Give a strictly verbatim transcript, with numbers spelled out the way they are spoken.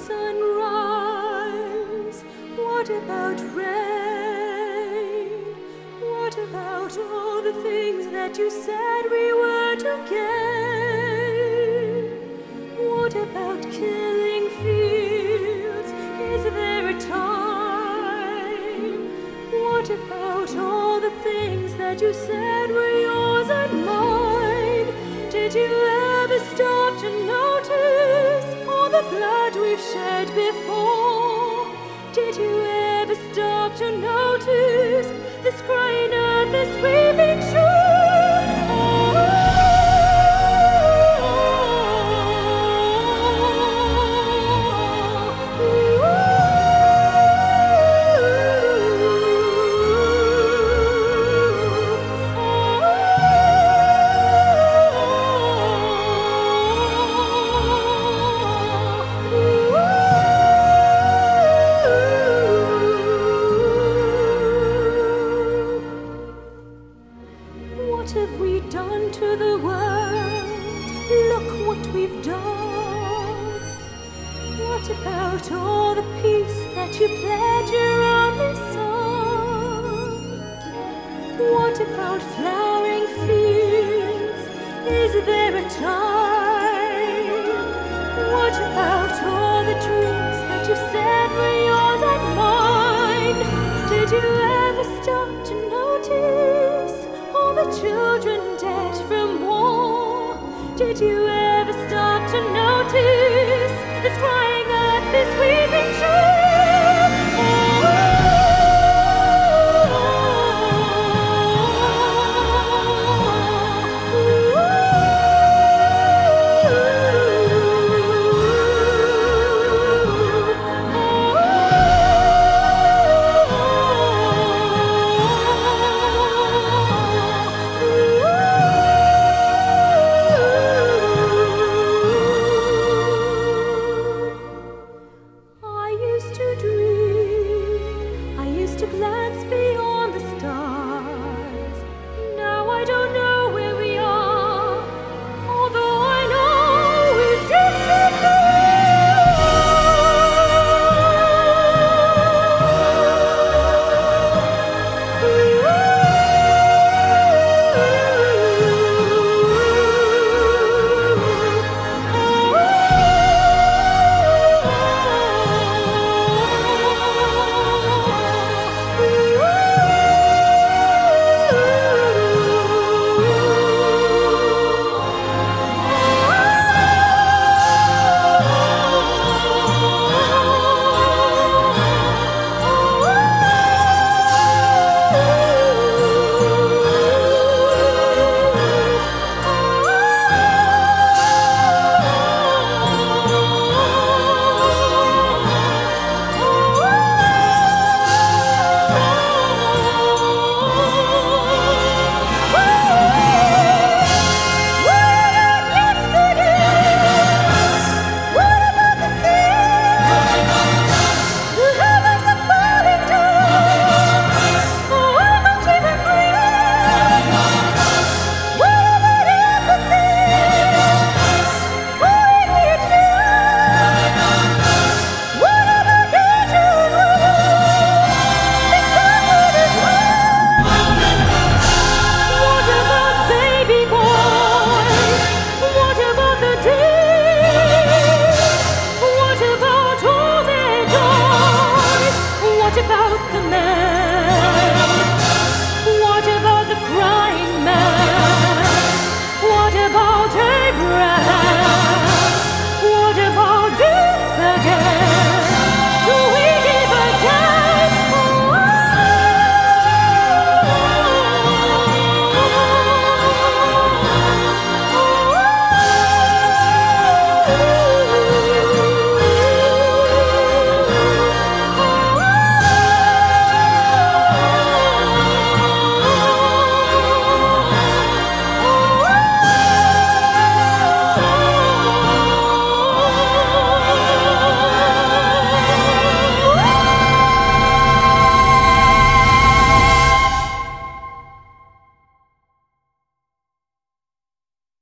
sunrise? What about rain? What about all the things that you said we were to gain? What about killing fields? Is there a time? What about all the things that you said were yours and mine? Did you ever stop to notice all the blood we've shed before? Did you ever stop to notice this crying earth, this weeping shore? What have we done to the world? Look what we've done. What about all the peace that you pledged your only son? What about flowering fields? Is there a time? What about all the dreams that you said were yours and mine? Did you ever stop to notice all the children dead from war? Did you ever stop to notice